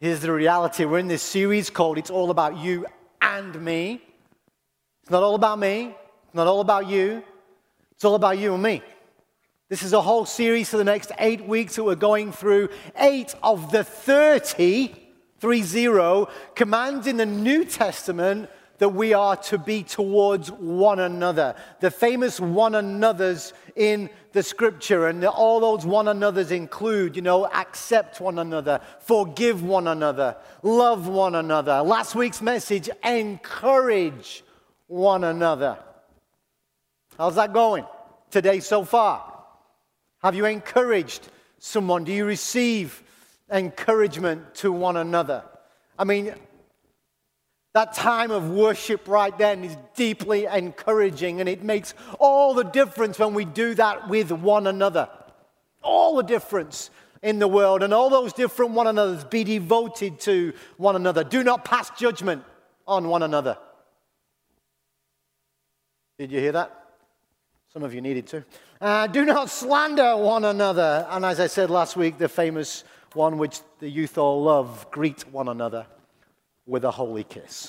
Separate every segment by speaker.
Speaker 1: Here's the reality. We're in this series called It's All About You and Me. It's not all about me. It's not all about you. It's all about you and me. This is a whole series for the next 8 weeks that we're going through 8 of the 30 commands in the New Testament that we are to be towards one another. The famous one another's in the scripture, and all those one another's include, accept one another, forgive one another, love one another. Last week's message, encourage one another. How's that going today so far? Have you encouraged someone? Do you receive encouragement to one another? I mean, that time of worship right then is deeply encouraging, and it makes all the difference when we do that with one another. All the difference in the world, and all those different one another's, be devoted to one another. Do not pass judgment on one another. Did you hear that? Some of you needed to. Do not slander one another. And as I said last week, the famous one which the youth all love, greet one another with a holy kiss.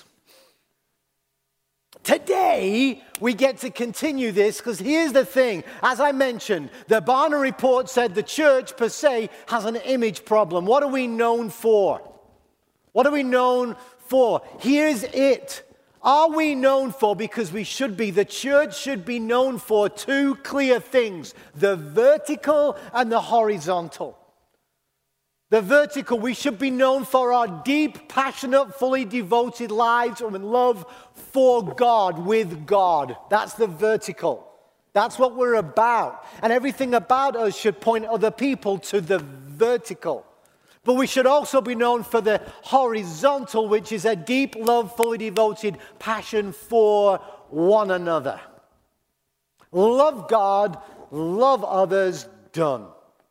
Speaker 1: Today, we get to continue this because here's the thing. As I mentioned, the Barna report said the church per se has an image problem. What are we known for? What are we known for? Here's it. Are we known for, because we should be, the church should be known for 2 clear things, the vertical and the horizontal. The vertical, we should be known for our deep, passionate, fully devoted lives and love for God, with God. That's the vertical. That's what we're about. And everything about us should point other people to the vertical. But we should also be known for the horizontal, which is a deep love, fully devoted passion for one another. Love God, love others, done.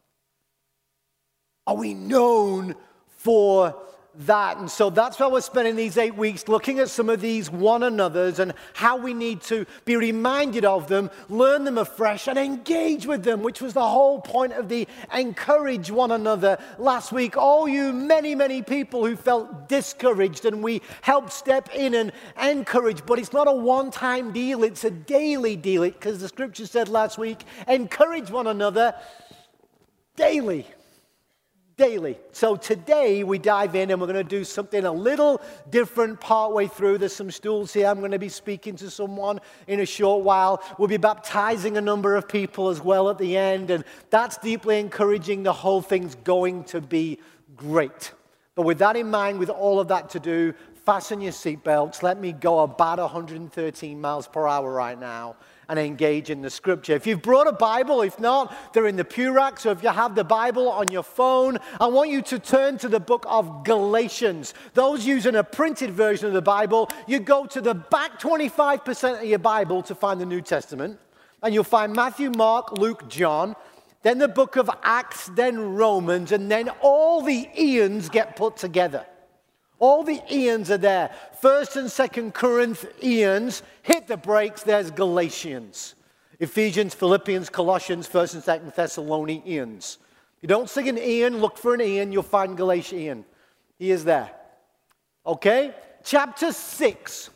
Speaker 1: Are we known for that? And so that's why we're spending these 8 weeks looking at some of these one another's and how we need to be reminded of them, learn them afresh, and engage with them, which was the whole point of the encourage one another last week. All you many, many people who felt discouraged, and we helped step in and encourage, but it's not a one-time deal, it's a daily deal, because the scripture said last week, encourage one another daily. Daily. So today we dive in and we're going to do something a little different partway through. There's some stools here. I'm going to be speaking to someone in a short while. We'll be baptizing a number of people as well at the end, and that's deeply encouraging. The whole thing's going to be great. But with that in mind, with all of that to do, fasten your seatbelts. Let me go about 113 miles per hour right now and engage in the scripture. If you've brought a Bible, if not, they're in the pew rack. So if you have the Bible on your phone, I want you to turn to the book of Galatians. Those using a printed version of the Bible, you go to the back 25% of your Bible to find the New Testament, and you'll find Matthew, Mark, Luke, John, then the book of Acts, then Romans, and then all the eons get put together. All the eons are there. 1st and 2nd Corinthians, hit the brakes, there's Galatians. Ephesians, Philippians, Colossians, 1st and 2nd Thessalonians. If you don't see an eon, look for an eon, you'll find Galatian. He is there. Okay? Chapter 6.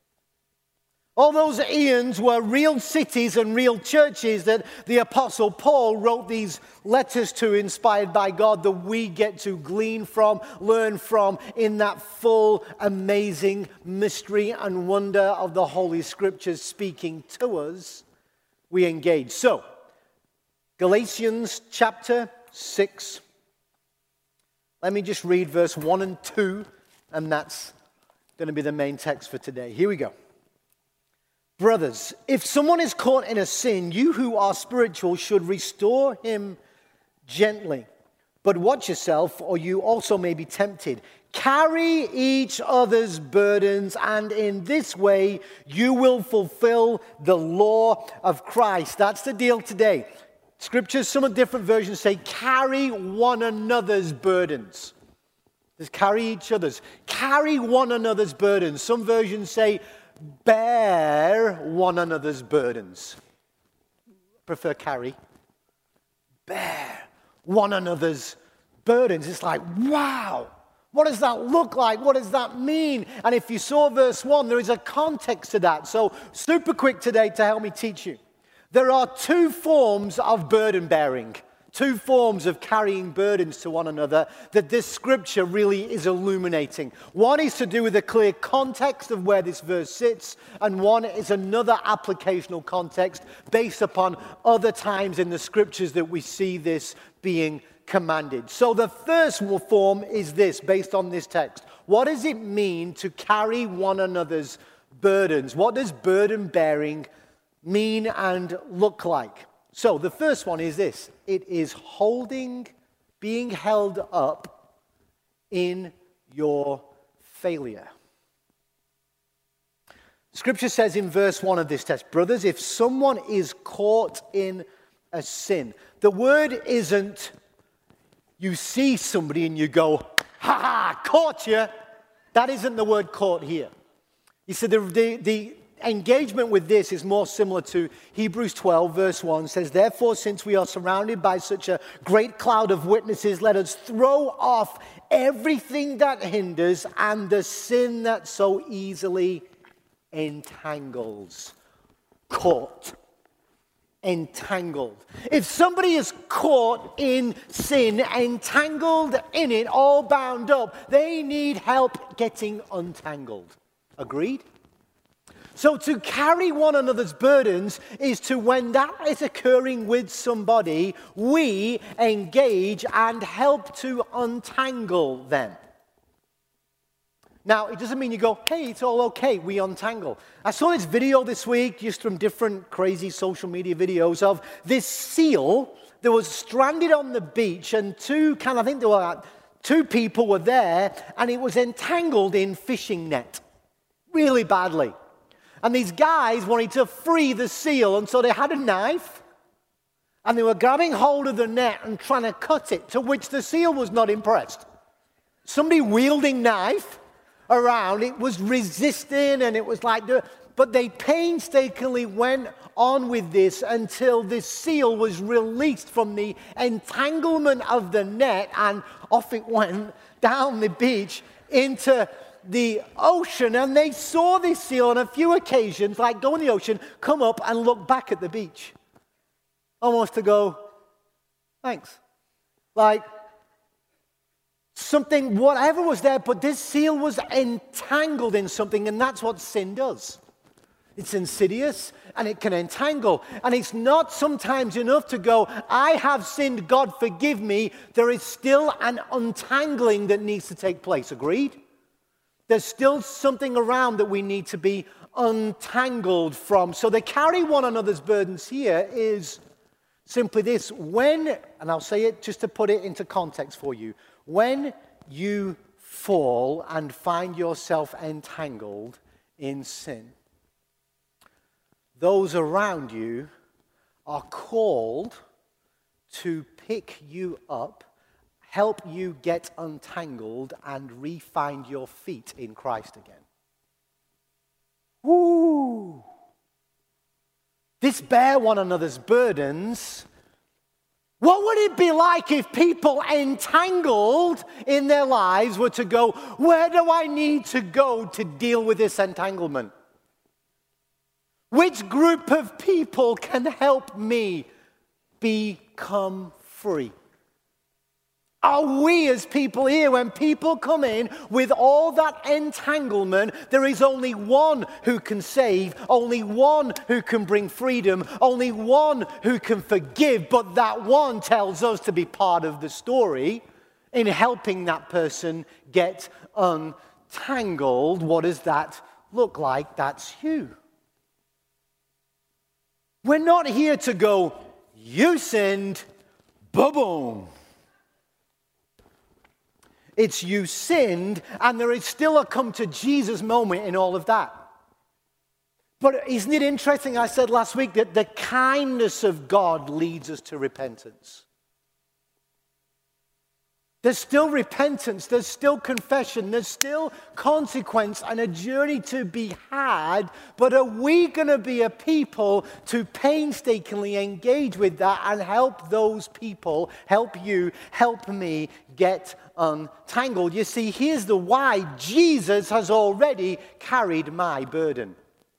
Speaker 1: All those eons were real cities and real churches that the Apostle Paul wrote these letters to, inspired by God, that we get to glean from, learn from, in that full, amazing mystery and wonder of the Holy Scriptures speaking to us. We engage. So, Galatians chapter 6. Let me just read verse 1 and 2, and that's going to be the main text for today. Here we go. Brothers, if someone is caught in a sin, you who are spiritual should restore him gently. But watch yourself, or you also may be tempted. Carry each other's burdens, and in this way you will fulfill the law of Christ. That's the deal today. Scriptures, some of different versions say, carry one another's burdens. Just carry each other's. Carry one another's burdens. Some versions say, bear one another's burdens. Prefer carry. Bear one another's burdens. It's like, wow, What does that look like? What does that mean? And if you saw verse 1, there is a context to that. So super quick today to help me teach you. There are two forms of burden bearing, two forms of carrying burdens to one another that this scripture really is illuminating. One is to do with the clear context of where this verse sits, and one is another applicational context based upon other times in the scriptures that we see this being commanded. So the first form is this, based on this text. What does it mean to carry one another's burdens? What does burden bearing mean and look like? So the first one is this. It is being held up in your failure. Scripture says in verse 1 of this text, brothers, if someone is caught in a sin, the word isn't you see somebody and you go, ha ha, caught you. That isn't the word caught here. You see, the engagement with this is more similar to Hebrews 12, verse 1 says, therefore, since we are surrounded by such a great cloud of witnesses, let us throw off everything that hinders and the sin that so easily entangles. Caught. Entangled. If somebody is caught in sin, entangled in it, all bound up, they need help getting untangled. Agreed? So to carry one another's burdens is to, when that is occurring with somebody, we engage and help to untangle them. Now, it doesn't mean you go, hey, it's all okay, we untangle. I saw this video this week, just from different crazy social media videos, of this seal that was stranded on the beach, and two people were there, and it was entangled in fishing net, really badly. And these guys wanted to free the seal, and so they had a knife, and they were grabbing hold of the net and trying to cut it, to which the seal was not impressed. Somebody wielding knife around, it was resisting, and it was like, but they painstakingly went on with this until this seal was released from the entanglement of the net, and off it went down the beach into the ocean. And they saw this seal on a few occasions, like go in the ocean, come up and look back at the beach, almost to go, thanks. Like, something, whatever was there, but this seal was entangled in something, and that's what sin does. It's insidious, and it can entangle. And it's not sometimes enough to go, I have sinned, God forgive me. There is still an untangling that needs to take place. Agreed? There's still something around that we need to be untangled from. So they carry one another's burdens here is simply this. When, and I'll say it just to put it into context for you, when you fall and find yourself entangled in sin, those around you are called to pick you up, help you get untangled, and re-find your feet in Christ again. Woo! This bear one another's burdens. What would it be like if people entangled in their lives were to go, where do I need to go to deal with this entanglement? Which group of people can help me become free? Are we as people here, when people come in with all that entanglement, there is only one who can save, only one who can bring freedom, only one who can forgive, but that one tells us to be part of the story in helping that person get untangled. What does that look like? That's you. We're not here to go, you sinned, boom. It's you sinned, and there is still a come to Jesus moment in all of that. But isn't it interesting, I said last week, that the kindness of God leads us to repentance. There's still repentance, there's still confession, there's still consequence and a journey to be had. But are we going to be a people to painstakingly engage with that and help those people, help you, help me get untangled? You see, here's the why. Jesus has already carried my burden.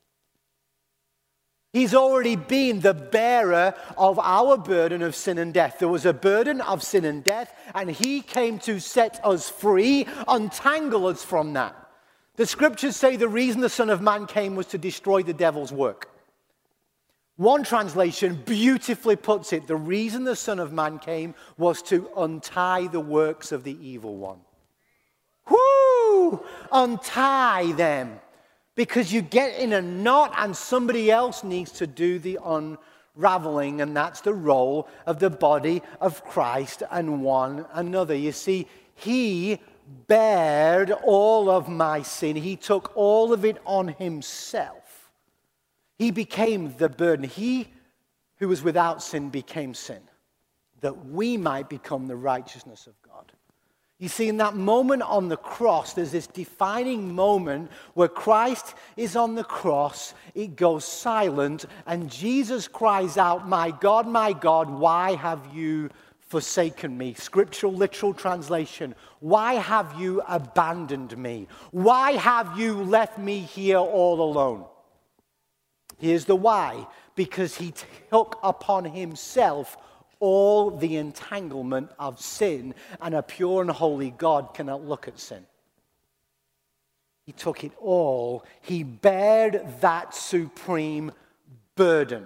Speaker 1: He's already been the bearer of our burden of sin and death. There was a burden of sin and death, and he came to set us free, untangle us from that. The scriptures say the reason the Son of Man came was to destroy the devil's work. One translation beautifully puts it, the reason the Son of Man came was to untie the works of the evil one. Whoo! Untie them. Because you get in a knot and somebody else needs to do the unraveling, and that's the role of the body of Christ and one another. You see, he bared all of my sin. He took all of it on himself. He became the burden. He who was without sin became sin, that we might become the righteousness of God. You see, in that moment on the cross, there's this defining moment where Christ is on the cross, it goes silent, and Jesus cries out, my God, why have you forsaken me?" Scriptural, literal translation, "Why have you abandoned me? Why have you left me here all alone?" Here's the why. Because he took upon himself all the entanglement of sin, and a pure and holy God cannot look at sin. He took it all. He bared that supreme burden.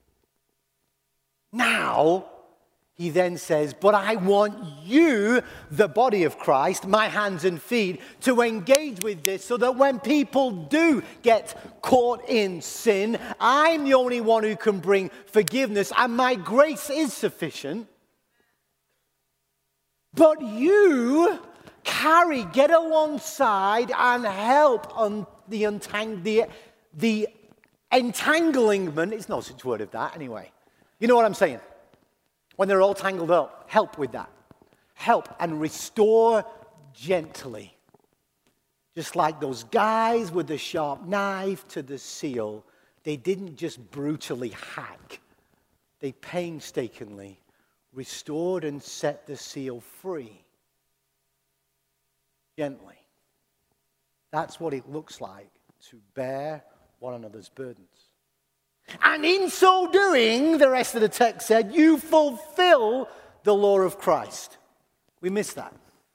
Speaker 1: Now, he then says, but I want you, the body of Christ, my hands and feet, to engage with this so that when people do get caught in sin, I'm the only one who can bring forgiveness, and my grace is sufficient. But you get alongside and help on the entanglement. It's no such word of that anyway. You know what I'm saying? When they're all tangled up, help with that. Help and restore gently. Just like those guys with the sharp knife to the seal, they didn't just brutally hack. They painstakingly restored and set the seal free. Gently. That's what it looks like to bear one another's burdens. And in so doing, the rest of the text said, you fulfill the law of Christ. We missed that.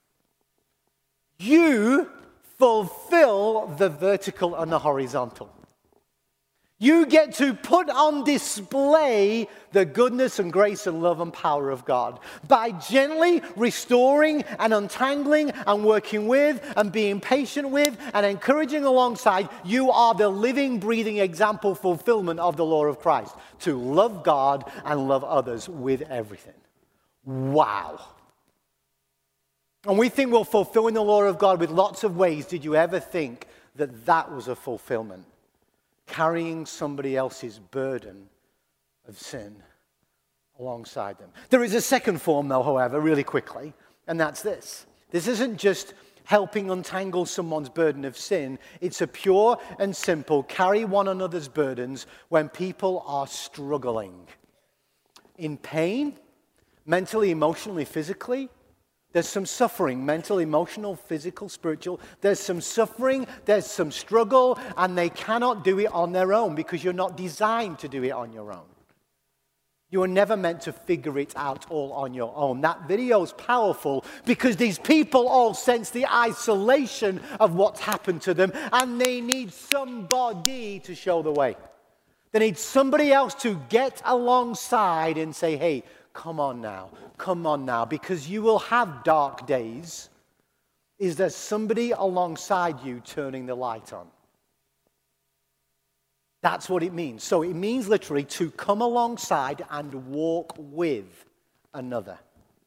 Speaker 1: You fulfill the vertical and the horizontal. You get to put on display the goodness and grace and love and power of God by gently restoring and untangling and working with and being patient with and encouraging alongside. You are the living, breathing example fulfillment of the law of Christ, to love God and love others with everything. Wow. And we think we're fulfilling the law of God with lots of ways. Did you ever think that that was a fulfillment? Carrying somebody else's burden of sin alongside them. There is a second form, though, however, really quickly, and that's this. This isn't just helping untangle someone's burden of sin. It's a pure and simple carry one another's burdens when people are struggling. In pain, mentally, emotionally, physically. There's some suffering, mental, emotional, physical, spiritual. There's some suffering, there's some struggle, and they cannot do it on their own because you're not designed to do it on your own. You were never meant to figure it out all on your own. That video is powerful because these people all sense the isolation of what's happened to them, and they need somebody to show the way. They need somebody else to get alongside and say, hey, come on now, because you will have dark days. Is there somebody alongside you turning the light on? That's what it means. So it means literally to come alongside and walk with another.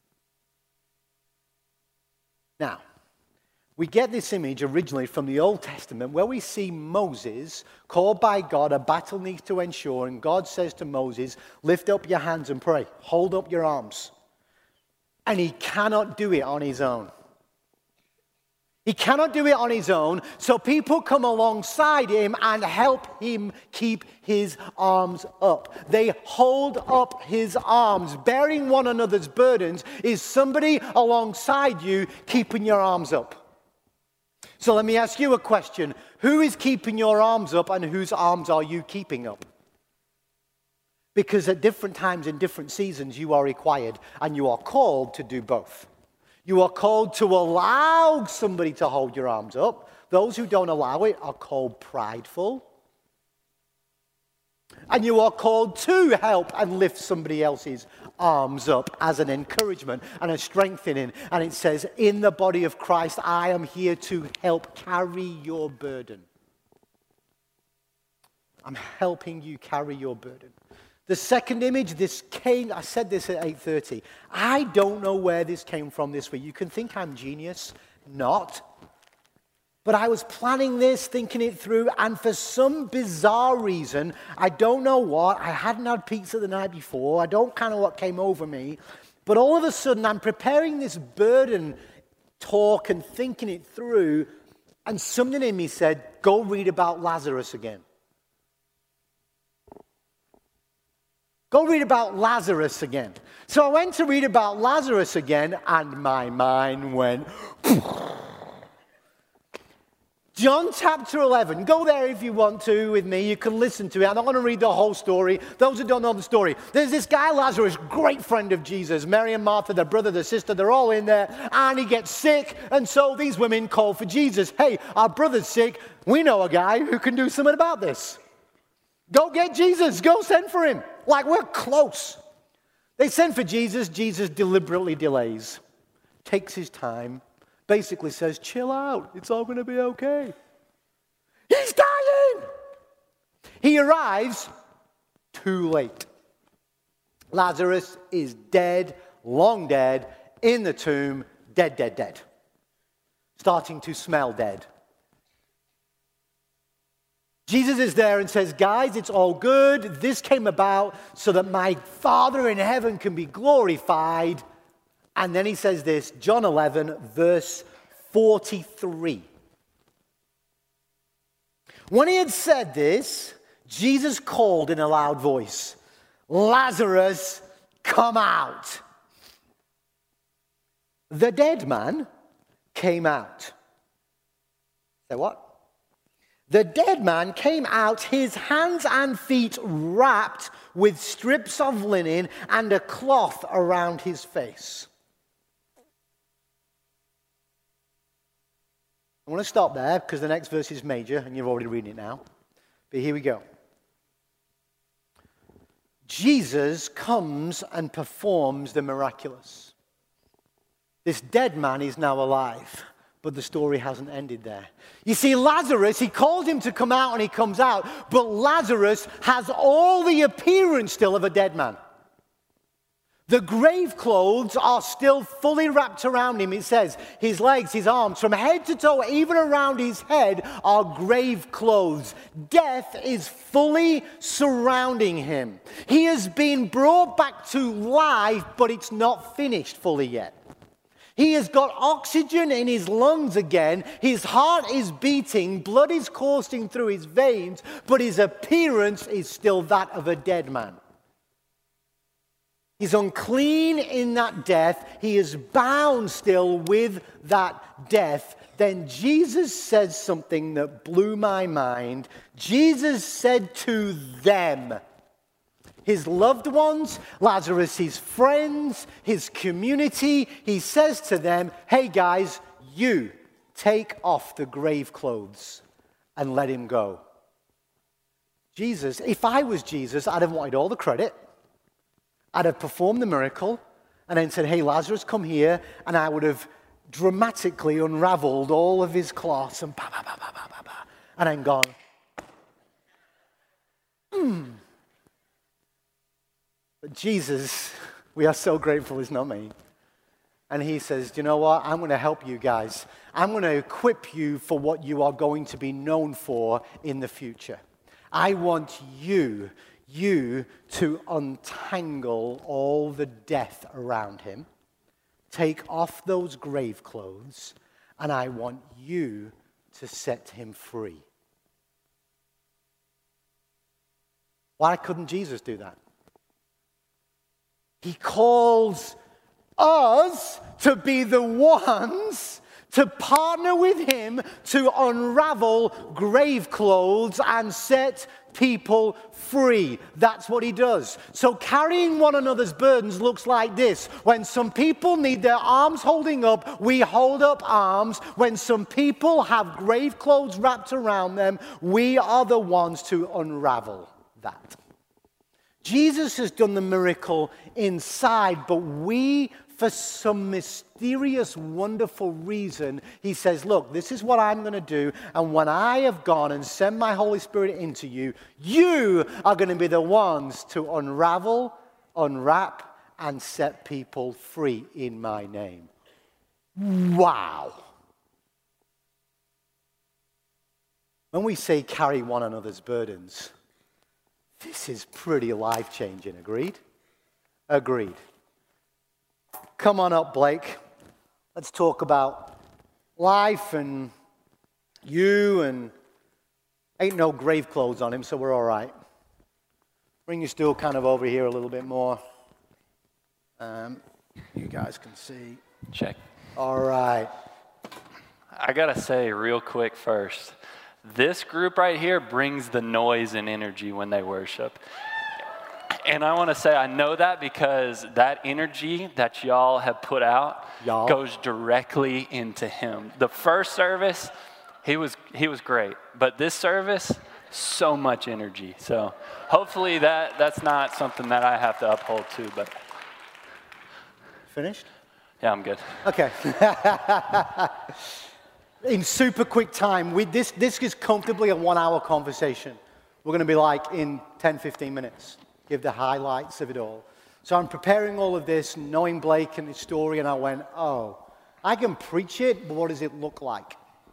Speaker 1: Now, we get this image originally from the Old Testament where we see Moses called by God, a battle needs to ensure, and God says to Moses, lift up your hands and pray, hold up your arms. And he cannot do it on his own. He cannot do it on his own, so people come alongside him and help him keep his arms up. They hold up his arms. Bearing one another's burdens is somebody alongside you keeping your arms up. So let me ask you a question. Who is keeping your arms up and whose arms are you keeping up? Because at different times in different seasons you are required and you are called to do both. You are called to allow somebody to hold your arms up. Those who don't allow it are called prideful. And you are called to help and lift somebody else's arms up as an encouragement and a strengthening. And it says, in the body of Christ, I am here to help carry your burden. I'm helping you carry your burden. The second image, this came, I said this at 8:30. I don't know where this came from this week. You can think I'm genius. Not. But I was planning this, thinking it through, and for some bizarre reason, I don't know what, I hadn't had pizza the night before, I don't kind of what came over me, but all of a sudden I'm preparing this burden talk and thinking it through, and something in me said, go read about Lazarus again. Go read about Lazarus again. So I went to read about Lazarus again, and my mind went... John chapter 11. Go there if you want to with me. You can listen to it. I'm not going to read the whole story. Those who don't know the story. There's this guy, Lazarus, great friend of Jesus. Mary and Martha, their brother, their sister, they're all in there. And he gets sick. And so these women call for Jesus. Hey, our brother's sick. We know a guy who can do something about this. Go get Jesus. Go send for him. Like, we're close. They send for Jesus. Jesus deliberately delays. Takes his time. Basically says, chill out. It's all going to be okay. He's dying. He arrives too late. Lazarus is dead, long dead, in the tomb, dead, dead, dead. Starting to smell dead. Jesus is there and says, guys, it's all good. This came about so that my Father in heaven can be glorified. And then he says this, John 11, verse 43. When he had said this, Jesus called in a loud voice, Lazarus, come out. The dead man came out. Say what? The dead man came out, his hands and feet wrapped with strips of linen and a cloth around his face. I want to stop there because the next verse is major and you're already reading it now. But here we go. Jesus comes and performs the miraculous. This dead man is now alive, but the story hasn't ended there. You see, Lazarus, he called him to come out and he comes out, but Lazarus has all the appearance still of a dead man. The grave clothes are still fully wrapped around him. It says his legs, his arms, from head to toe, even around his head, are grave clothes. Death is fully surrounding him. He has been brought back to life, but it's not finished fully yet. He has got oxygen in his lungs again. His heart is beating. Blood is coursing through his veins, but his appearance is still that of a dead man. He's unclean in that death. He is bound still with that death. Then Jesus says something that blew my mind. Jesus said to them, his loved ones, Lazarus, his friends, his community, he says to them, hey guys, you take off the grave clothes and let him go. Jesus, if I was Jesus, I'd have wanted all the credit. I'd have performed the miracle and then said, hey, Lazarus, come here. And I would have dramatically unraveled all of his cloths and and then gone, But Jesus, we are so grateful he's not me. And he says, do you know what? I'm going to help you guys. I'm going to equip you for what you are going to be known for in the future. I want you to untangle all the death around him, take off those grave clothes, and I want you to set him free. Why couldn't Jesus do that? He calls us to be the ones to partner with him to unravel grave clothes and set people free. That's what he does. So carrying one another's burdens looks like this. When some people need their arms holding up, we hold up arms. When some people have grave clothes wrapped around them, we are the ones to unravel that. Jesus has done the miracle inside, but we, for some mysterious, wonderful reason, he says, look, this is what I'm going to do, and when I have gone and sent my Holy Spirit into you, you are going to be the ones to unravel, unwrap, and set people free in my name. Wow. When we say carry one another's burdens, this is pretty life-changing. Agreed? Agreed. Come on up, Blake. Let's talk about life and you, and ain't no grave clothes on him, so we're all right. Bring your stool kind of over here a little bit more. You guys can see.
Speaker 2: Check.
Speaker 1: All right.
Speaker 2: I got to say real quick first, this group right here brings the noise and energy when they worship. And I want to say I know that because that energy that y'all have put out goes directly into him. The first service, he was great. But this service, so much energy. So hopefully that's not something that I have to uphold too. But
Speaker 1: Finished?
Speaker 2: Yeah, I'm good.
Speaker 1: Okay. In super quick time, this is comfortably a 1 hour conversation. We're going to be like in 10, 15 minutes. Give the highlights of it all. So I'm preparing all of this, knowing Blake and his story, and I went, oh, I can preach it, but what does it look like?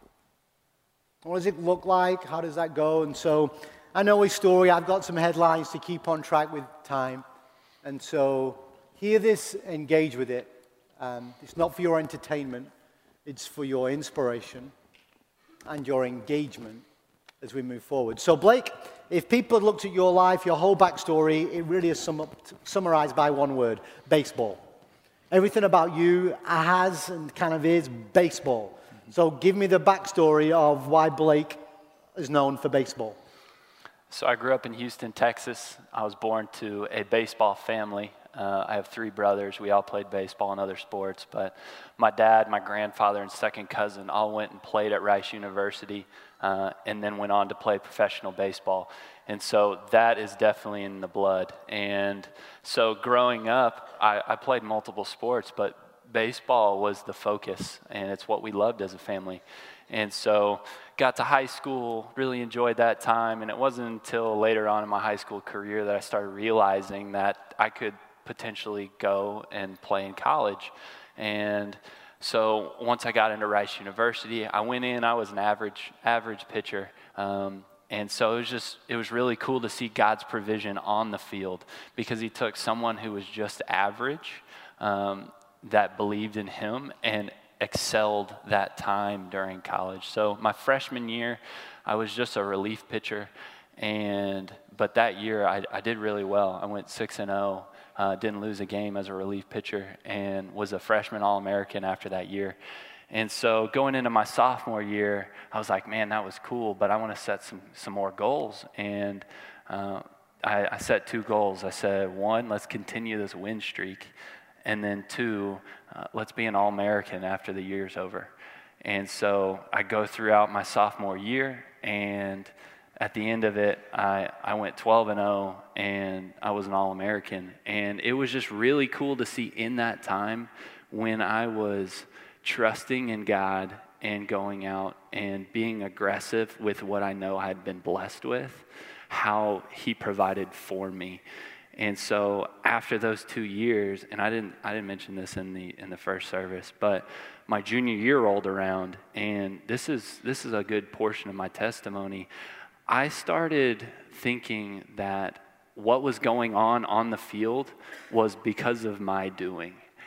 Speaker 1: What does it look like? How does that go? And so I know his story. I've got some headlines to keep on track with time. And so hear this, engage with it. It's not for your entertainment. It's for your inspiration and your engagement as we move forward. So Blake, if people had looked at your life, your whole backstory, it really is summarized by one word: baseball. Everything about you has and kind of is baseball. So give me the backstory of why Blake is known for baseball.
Speaker 2: So I grew up in Houston, Texas. I was born to a baseball family. I have 3 brothers. We all played baseball and other sports, but my dad, my grandfather, and second cousin all went and played at Rice University and then went on to play professional baseball. And so that is definitely in the blood. And so growing up, I played multiple sports, but baseball was the focus, and it's what we loved as a family. And so got to high school, really enjoyed that time, and it wasn't until later on in my high school career that I started realizing that I could potentially go and play in college. And so once I got into Rice University, I went in, I was an average pitcher. And so it was really cool to see God's provision on the field, because he took someone who was just average, that believed in him and excelled that time during college. So my freshman year, I was just a relief pitcher. But that year I did really well. I went 6-0. Didn't lose a game as a relief pitcher, and was a freshman All-American after that year. And so going into my sophomore year, I was like, man, that was cool, but I want to set some more goals. And I set 2 goals. I said, 1, let's continue this win streak. And then 2, let's be an All-American after the year's over. And so I go throughout my sophomore year, and at the end of it, I went 12-0, and I was an All-American. And it was just really cool to see in that time, when I was trusting in God and going out and being aggressive with what I know I had been blessed with, how he provided for me. And so after those 2 years, and I didn't mention this in the first service, but my junior year rolled around, and this is a good portion of my testimony. I started thinking that what was going on the field was because of my doing.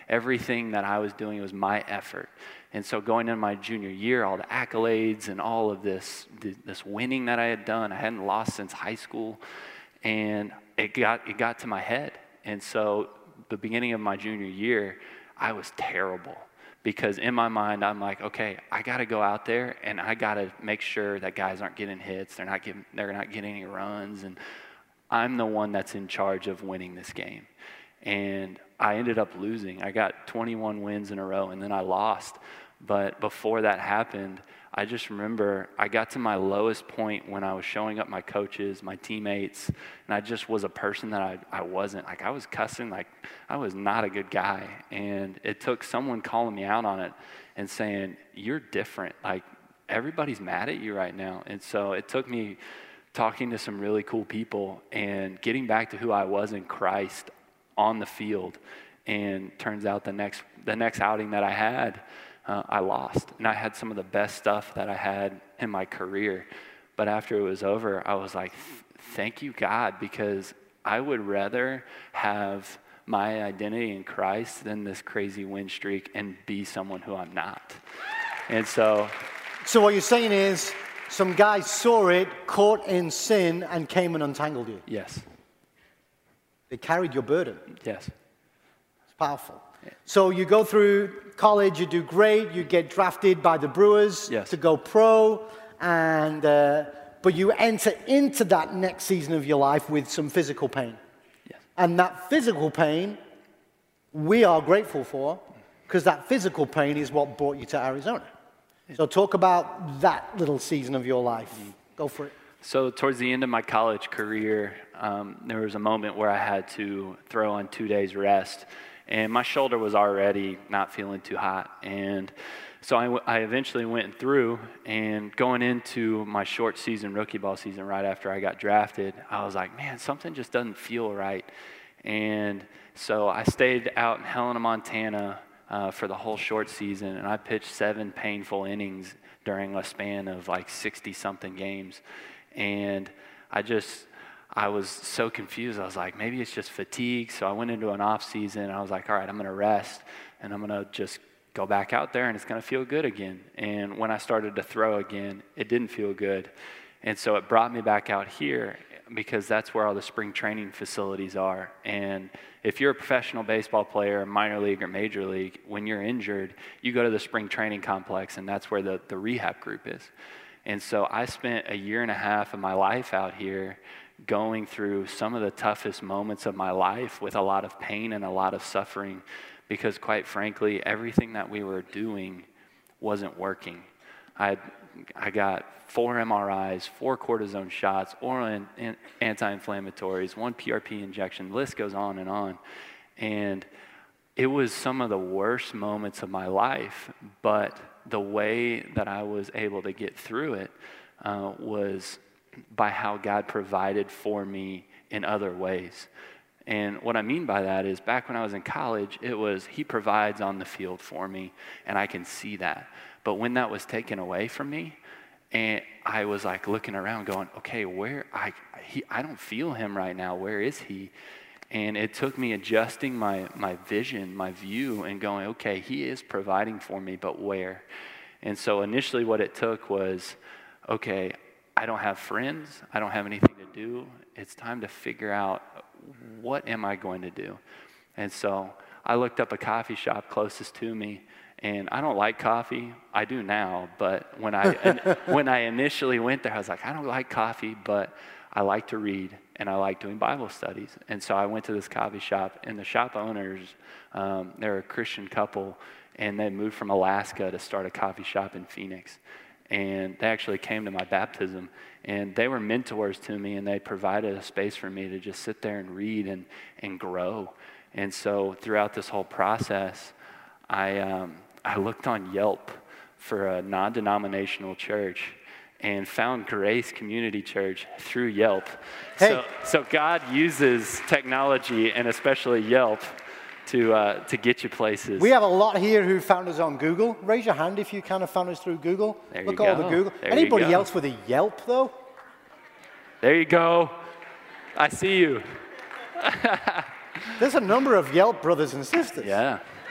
Speaker 2: everything that I was doing was my effort. And so going into my junior year, all the accolades and all of this winning that I had done, I hadn't lost since high school, and it got to my head. And so the beginning of my junior year, I was terrible. Because in my mind, I'm like, okay, I got to go out there and I got to make sure that guys aren't getting hits, they're not getting any runs, and I'm the one that's in charge of winning this game. And I ended up losing. I got 21 wins in a row, and then I lost. But before that happened, I just remember I got to my lowest point when I was showing up my coaches, my teammates, and I just was a person that I wasn't. Like, I was cussing, like I was not a good guy. And it took someone calling me out on it and saying, you're different. Like, everybody's mad at you right now. And so it took me talking to some really cool people and getting back to who I was in Christ on the field. And turns out the next outing that I had, I lost. And I had some of the best stuff that I had in my career. But after it was over, I was like, thank you, God, because I would rather have my identity in Christ than this crazy win streak and be someone who I'm not. And so
Speaker 1: what you're saying is some guys saw it, caught in sin, and came and untangled you.
Speaker 2: Yes.
Speaker 1: They carried your burden.
Speaker 2: Yes.
Speaker 1: It's powerful. So you go through college, you do great, you get drafted by the Brewers to go pro, and but you enter into that next season of your life with some physical pain.
Speaker 2: Yes.
Speaker 1: And that physical pain, we are grateful for, because that physical pain is what brought you to Arizona. So talk about that little season of your life. Go for it.
Speaker 2: So towards the end of my college career, there was a moment where I had to throw on 2 days rest. And my shoulder was already not feeling too hot. And so I eventually went through, and going into my short season, rookie ball season, right after I got drafted, I was like, man, something just doesn't feel right. And so I stayed out in Helena, Montana for the whole short season, and I pitched 7 painful innings during a span of like 60-something games. And I was so confused. I was like, maybe it's just fatigue. So I went into an off season, and I was like, all right, I'm going to rest, and I'm going to just go back out there, and it's going to feel good again. And when I started to throw again, it didn't feel good. And so it brought me back out here, because that's where all the spring training facilities are. And if you're a professional baseball player, minor league or major league, when you're injured, you go to the spring training complex, and that's where the rehab group is. And so I spent a year and a half of my life out here going through some of the toughest moments of my life with a lot of pain and a lot of suffering, because quite frankly, everything that we were doing wasn't working. I got 4 MRIs, 4 cortisone shots, oral anti-inflammatories, 1 PRP injection, the list goes on. And it was some of the worst moments of my life, but the way that I was able to get through it was by how God provided for me in other ways. And what I mean by that is, back when I was in college, it was He provides on the field for me, and I can see that. But when that was taken away from me, and I was like looking around going, okay, I don't feel Him right now. Where is He? And it took me adjusting my vision, my view, and going, okay, He is providing for me, but where? And so initially what it took was, okay, I don't have friends. I don't have anything to do. It's time to figure out, what am I going to do? And so I looked up a coffee shop closest to me, and I don't like coffee. I do now, but when I initially went there, I was like, I don't like coffee, but I like to read, and I like doing Bible studies. And so I went to this coffee shop, and the shop owners, they're a Christian couple, and they moved from Alaska to start a coffee shop in Phoenix. And they actually came to my baptism, and they were mentors to me, and they provided a space for me to just sit there and read and grow. And so throughout this whole process, I looked on Yelp for a non-denominational church and found Grace Community Church through Yelp.
Speaker 1: Hey.
Speaker 2: So God uses technology, and especially Yelp, to get you places.
Speaker 1: We have a lot here who found us on Google. Raise your hand if you kind of found us through Google.
Speaker 2: There
Speaker 1: Look
Speaker 2: you
Speaker 1: at all
Speaker 2: go.
Speaker 1: the Google.
Speaker 2: There
Speaker 1: Anybody
Speaker 2: you go.
Speaker 1: else with a Yelp, though?
Speaker 2: There you go. I see you.
Speaker 1: There's a number of Yelp brothers and sisters.
Speaker 2: Yeah.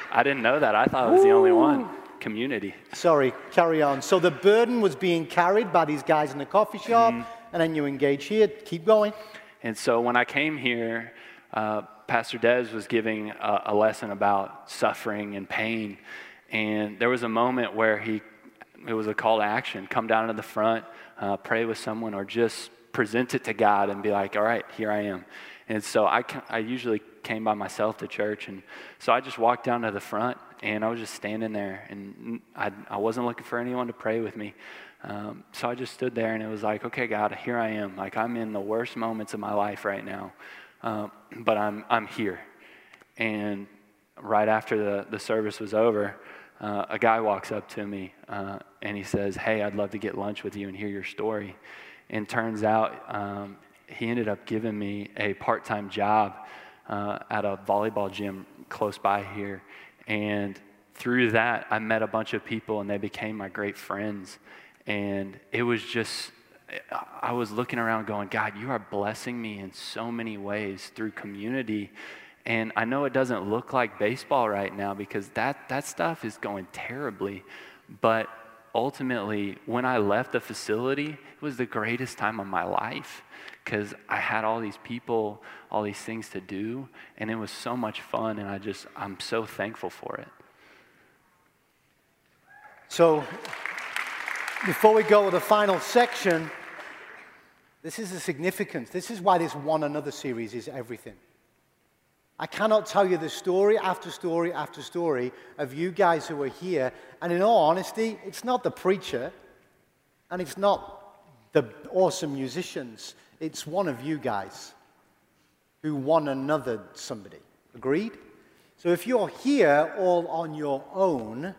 Speaker 2: I didn't know that. I thought I was the only one. Community.
Speaker 1: Sorry, carry on. So the burden was being carried by these guys in the coffee shop, and then you engage here. Keep going.
Speaker 2: And so when I came here, Pastor Des was giving a lesson about suffering and pain. And there was a moment where it was a call to action. Come down to the front, pray with someone, or just present it to God and be like, all right, here I am. And so I usually came by myself to church. And so I just walked down to the front, and I was just standing there. And I wasn't looking for anyone to pray with me. So I just stood there, and it was like, okay, God, here I am. Like, I'm in the worst moments of my life right now. But I'm here. And right after the service was over, a guy walks up to me, and he says, hey, I'd love to get lunch with you and hear your story. And turns out he ended up giving me a part-time job at a volleyball gym close by here. And through that, I met a bunch of people, and they became my great friends. And it was just, I was looking around going, God, you are blessing me in so many ways through community. And I know it doesn't look like baseball right now because that stuff is going terribly. But ultimately, when I left the facility, it was the greatest time of my life because I had all these people, all these things to do, and it was so much fun, and I'm so thankful for it.
Speaker 1: So before we go to the final section, this is the significance. This is why this One Another series is everything. I cannot tell you the story after story after story of you guys who are here. And in all honesty, it's not the preacher and it's not the awesome musicians. It's one of you guys who one another somebody. Agreed? So if you're here all on your own,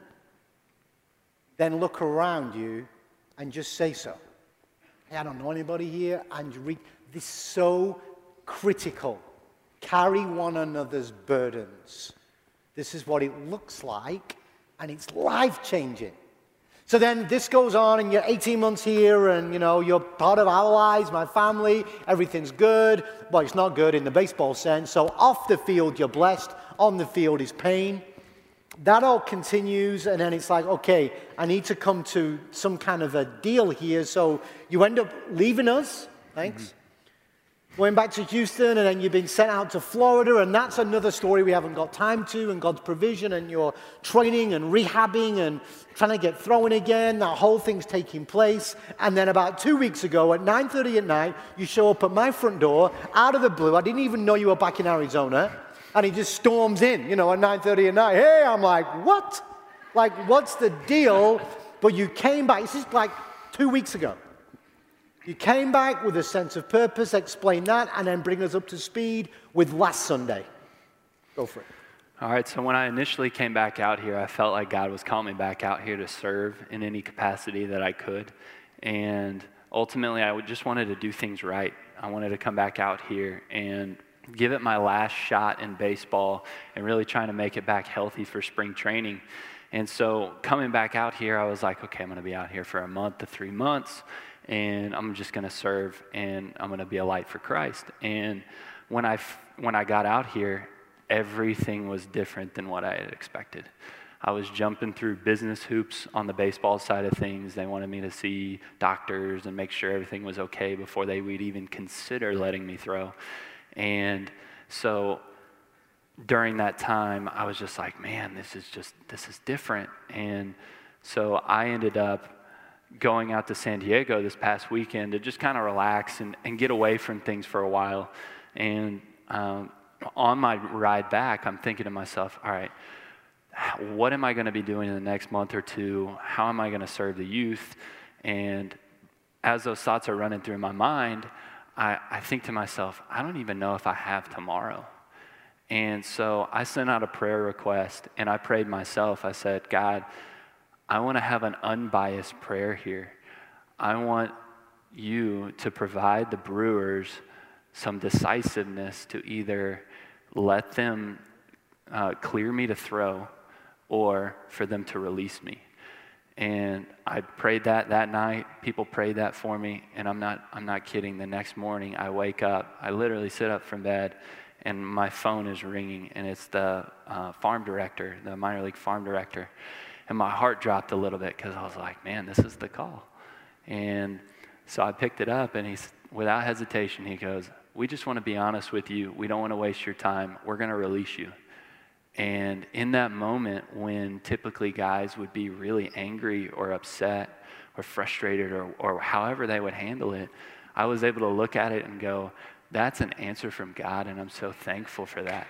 Speaker 1: then look around you and just say so. Hey, I don't know anybody here. And this is so critical. Carry one another's burdens. This is what it looks like, and it's life-changing. So then this goes on, and you're 18 months here, and you're part of our lives, my family, everything's good. Well, it's not good in the baseball sense. So off the field, you're blessed. On the field is pain. That all continues, and then it's like, okay, I need to come to some kind of a deal here. So you end up leaving us. Thanks. Going back to Houston, and then you've been sent out to Florida, and that's another story we haven't got time to, and God's provision, and your training and rehabbing and trying to get throwing again. That whole thing's taking place. And then about 2 weeks ago at 9:30 at night, you show up at my front door out of the blue. I didn't even know you were back in Arizona. And he just storms in, at 9:30 at night. Hey, I'm like, what? Like, what's the deal? But you came back. This is like 2 weeks ago. You came back with a sense of purpose, explain that, and then bring us up to speed with last Sunday. Go for it.
Speaker 2: All right, so when I initially came back out here, I felt like God was calling me back out here to serve in any capacity that I could. And ultimately, I just wanted to do things right. I wanted to come back out here and give it my last shot in baseball and really trying to make it back healthy for spring training. And so coming back out here, I was like, okay, I'm going to be out here for a month to 3 months. And I'm just going to serve, and I'm going to be a light for Christ. And when I got out here, everything was different than what I had expected. I was jumping through business hoops on the baseball side of things. They wanted me to see doctors and make sure everything was okay before they would even consider letting me throw. And so during that time, I was just like, man, this is different. And so I ended up going out to San Diego this past weekend to just kind of relax and get away from things for a while. And on my ride back, I'm thinking to myself, all right, what am I going to be doing in the next month or two? How am I going to serve the youth? And as those thoughts are running through my mind, I think to myself, I don't even know if I have tomorrow. And so I sent out a prayer request, and I prayed myself. I said, God, I want to have an unbiased prayer here. I want you to provide the Brewers some decisiveness to either let them clear me to throw or for them to release me. And I prayed that night. People prayed that for me, and I'm not kidding. The next morning, I wake up. I literally sit up from bed, and my phone is ringing, and it's the farm director, the minor league farm director. And my heart dropped a little bit because I was like, man, this is the call. And so I picked it up, and he's, without hesitation, he goes, we just want to be honest with you. We don't want to waste your time. We're going to release you. And in that moment, when typically guys would be really angry or upset or frustrated or however they would handle it, I was able to look at it and go, that's an answer from God, and I'm so thankful for that.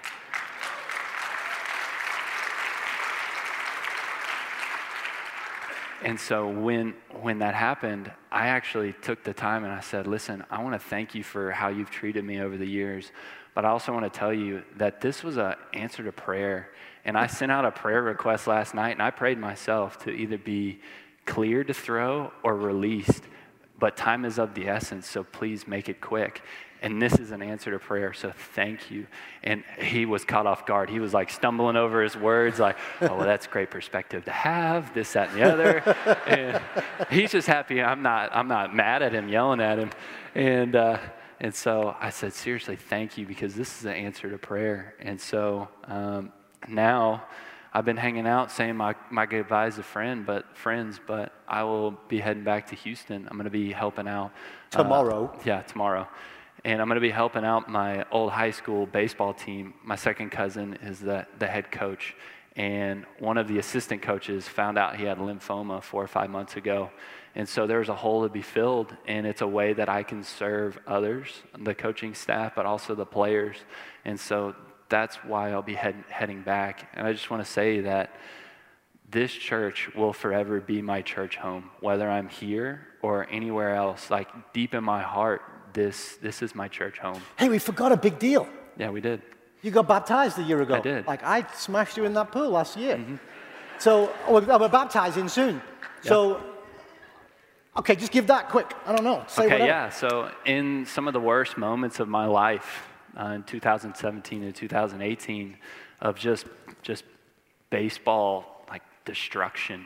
Speaker 2: And so when that happened, I actually took the time and I said, listen, I want to thank you for how you've treated me over the years, but I also want to tell you that this was an answer to prayer. And I sent out a prayer request last night, and I prayed myself to either be cleared to throw or released, but time is of the essence, so please make it quick. And this is an answer to prayer, so thank you. And he was caught off guard. He was like stumbling over his words, like, oh, well, that's great perspective to have, this, that, and the other. And he's just happy. I'm not mad at him, yelling at him. And so I said, seriously, thank you, because this is an answer to prayer. And so now I've been hanging out saying my goodbyes to friends, but I will be heading back to Houston. I'm going to be helping out.
Speaker 1: Tomorrow.
Speaker 2: Tomorrow. And I'm going to be helping out my old high school baseball team. My second cousin is the head coach. And one of the assistant coaches found out he had lymphoma 4 or 5 months ago. And so there's a hole to be filled. And it's a way that I can serve others, the coaching staff, but also the players. And so that's why I'll be heading back. And I just want to say that this church will forever be my church home, whether I'm here or anywhere else. Like, deep in my heart, this is my church home.
Speaker 1: Hey, we forgot a big deal.
Speaker 2: Yeah, we did.
Speaker 1: You got baptized a year ago.
Speaker 2: I did.
Speaker 1: Like, I smashed you in that pool last year. Mm-hmm. So we're baptizing soon. Yep. So, okay, just give that quick. I don't know. Say whatever.
Speaker 2: Yeah. So in some of the worst moments of my life, in 2017 and 2018, of just baseball, like, destruction,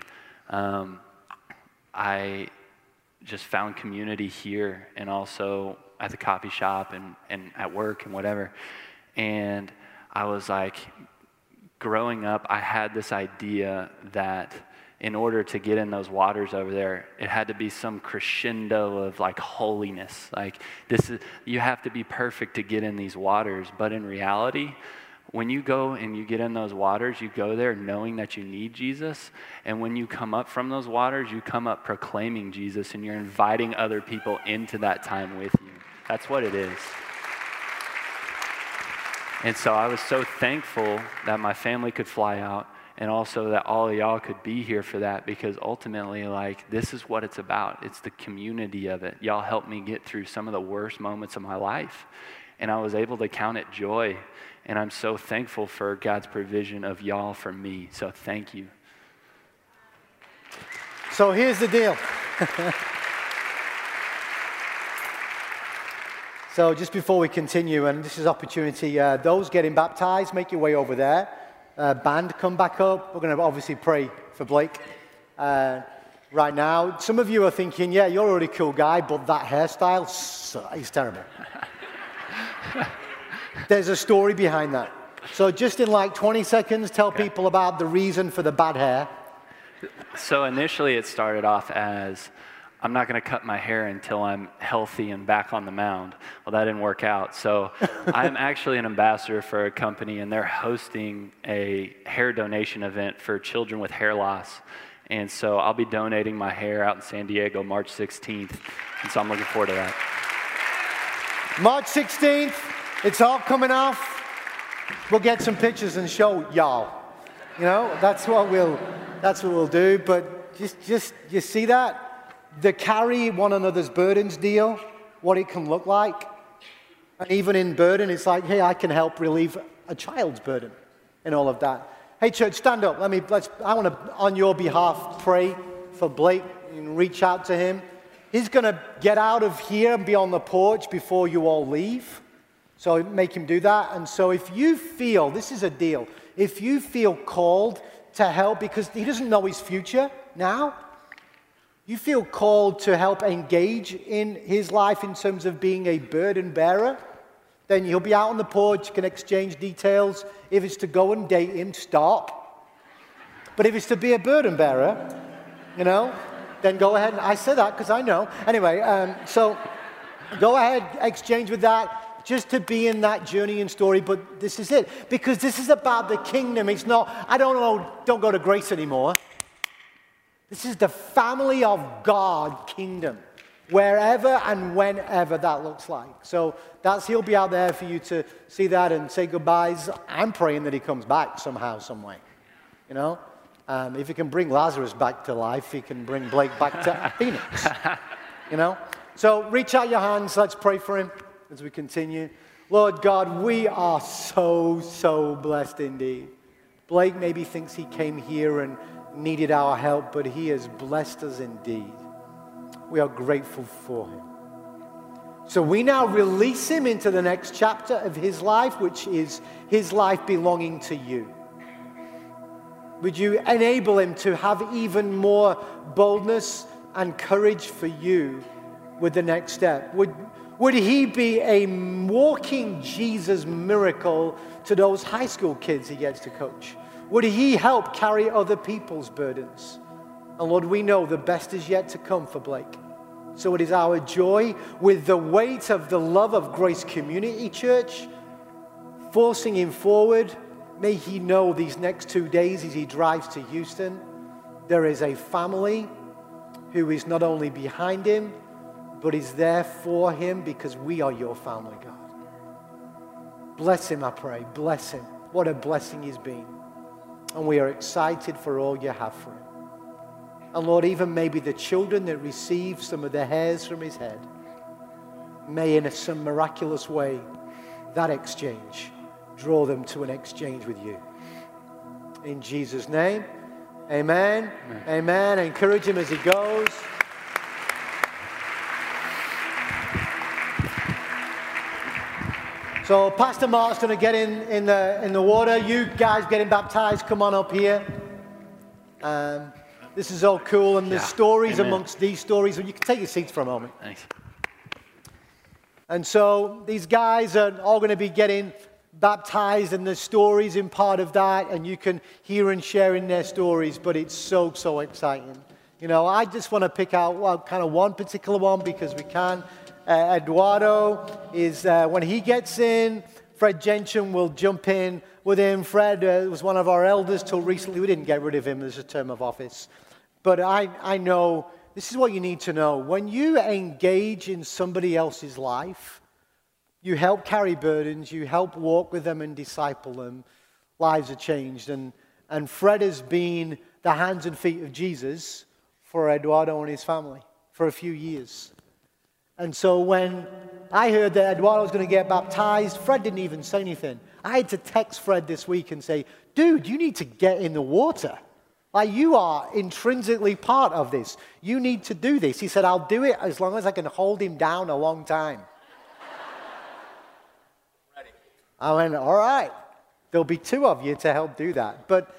Speaker 2: I just found community here and also at the coffee shop and at work and whatever. And I was like, growing up, I had this idea that in order to get in those waters over there, it had to be some crescendo of like holiness. Like, you have to be perfect to get in these waters. But in reality, when you go and you get in those waters, you go there knowing that you need Jesus. And when you come up from those waters, you come up proclaiming Jesus, and you're inviting other people into that time with you. That's what it is. And so I was so thankful that my family could fly out, and also that all of y'all could be here for that, because ultimately, like, this is what it's about. It's the community of it. Y'all helped me get through some of the worst moments of my life, and I was able to count it joy. And I'm so thankful for God's provision of y'all for me. So thank you.
Speaker 1: So here's the deal. So just before we continue, and this is opportunity, those getting baptized, make your way over there. Band, come back up. We're going to obviously pray for Blake right now. Some of you are thinking, yeah, you're a really cool guy, but that hairstyle, is terrible. There's a story behind that. So just in like 20 seconds, tell people about the reason for the bad hair.
Speaker 2: So initially it started off as, I'm not going to cut my hair until I'm healthy and back on the mound. Well, that didn't work out. So I'm actually an ambassador for a company, and they're hosting a hair donation event for children with hair loss. And so I'll be donating my hair out in San Diego March 16th. And so I'm looking forward to that.
Speaker 1: March 16th. It's all coming off. We'll get some pictures and show y'all. You know, that's what we'll do. But just you see that? The carry one another's burdens deal, what it can look like. And even in burden, it's like, hey, I can help relieve a child's burden and all of that. Hey, church, stand up. I want to, on your behalf, pray for Blake and reach out to him. He's going to get out of here and be on the porch before you all leave. So make him do that. And so if you feel, this is a deal, if you feel called to help, because he doesn't know his future now, you feel called to help engage in his life in terms of being a burden bearer, then he'll be out on the porch, you can exchange details. If it's to go and date him, stop. But if it's to be a burden bearer, then go ahead. I say that because I know. Anyway, so go ahead, exchange with that, just to be in that journey and story. But this is it, because this is about the kingdom. It's not, don't go to Grace anymore. This is the family of God kingdom, wherever and whenever that looks like. So he'll be out there for you to see that and say goodbyes. I'm praying that he comes back somehow, some way. If he can bring Lazarus back to life, he can bring Blake back to Phoenix. So reach out your hands. Let's pray for him as we continue. Lord God, we are so, so blessed indeed. Blake maybe thinks he came here and needed our help, but he has blessed us indeed. We are grateful for him. So we now release him into the next chapter of his life, which is his life belonging to you. Would you enable him to have even more boldness and courage for you with the next step? Would he be a walking Jesus miracle to those high school kids he gets to coach? Would he help carry other people's burdens? And Lord, we know the best is yet to come for Blake. So it is our joy, with the weight of the love of Grace Community Church forcing him forward. May he know these next 2 days as he drives to Houston, there is a family who is not only behind him, but is there for him, because we are your family, God. Bless him, I pray. Bless him. What a blessing he's been. And we are excited for all you have for him. And Lord, even maybe the children that receive some of the hairs from his head, may in some miraculous way that exchange draw them to an exchange with you. In Jesus' name, amen. Amen. Amen. Encourage him as he goes. So Pastor Mark's going to get in the water. You guys getting baptized, come on up here. This is all cool, and there's stories amongst these stories. You can take your seats for a moment.
Speaker 2: Thanks.
Speaker 1: And so these guys are all going to be getting baptized, and there's stories in part of that, and you can hear and share in their stories, but it's so, so exciting. I just want to pick out kind of one particular one because we can. Eduardo is, when he gets in, Fred Gentian will jump in with him. Fred was one of our elders till recently. We didn't get rid of him as a term of office. But I know, this is what you need to know. When you engage in somebody else's life, you help carry burdens, you help walk with them and disciple them, lives are changed. And Fred has been the hands and feet of Jesus for Eduardo and his family for a few years. And so when I heard that Eduardo was going to get baptized, Fred didn't even say anything. I had to text Fred this week and say, dude, you need to get in the water. Like, you are intrinsically part of this. You need to do this. He said, I'll do it as long as I can hold him down a long time. Ready. I went, all right. There'll be 2 of you to help do that. But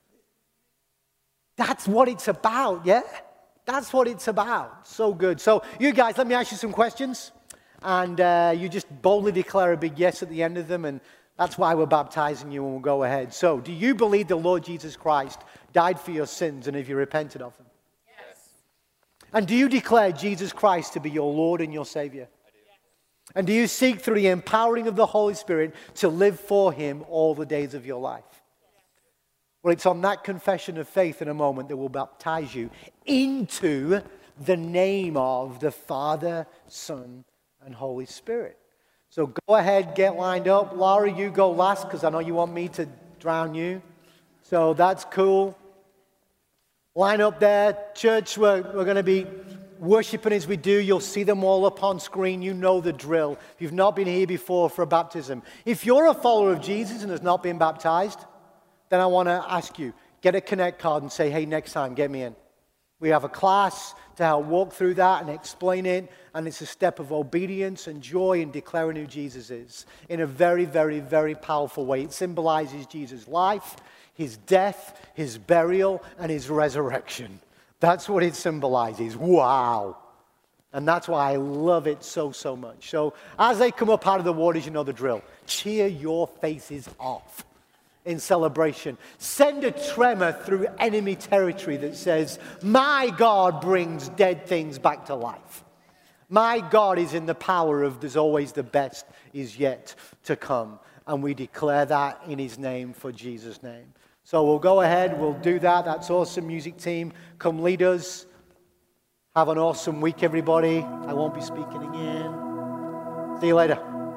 Speaker 1: that's what it's about, yeah? That's what it's about. So good. So you guys, let me ask you some questions. And you just boldly declare a big yes at the end of them. And that's why we're baptizing you, and we'll go ahead. So, do you believe the Lord Jesus Christ died for your sins, and have you repented of them? Yes. And do you declare Jesus Christ to be your Lord and your Savior? I do. Yes. And do you seek through the empowering of the Holy Spirit to live for Him all the days of your life? Yes. Well, it's on that confession of faith in a moment that we'll baptize you into the name of the Father, Son, and Holy Spirit. So go ahead, get lined up. Laura, you go last because I know you want me to drown you. So that's cool. Line up there. Church, we're going to be worshiping as we do. You'll see them all up on screen. You know the drill. If you've not been here before for a baptism. If you're a follower of Jesus and has not been baptized, then I want to ask you, get a Connect card and say, hey, next time, get me in. We have a class to help walk through that and explain it, and it's a step of obedience and joy in declaring who Jesus is in a very, very, very powerful way. It symbolizes Jesus' life, his death, his burial, and his resurrection. That's what it symbolizes. Wow. And that's why I love it so, so much. So as they come up out of the waters, you know the drill. Cheer your faces off in celebration. Send a tremor through enemy territory that says, my God brings dead things back to life. My God is in the power of there's always the best is yet to come. And we declare that in his name for Jesus' name. So we'll go ahead, we'll do that. That's awesome, music team. Come lead us. Have an awesome week, everybody. I won't be speaking again. See you later.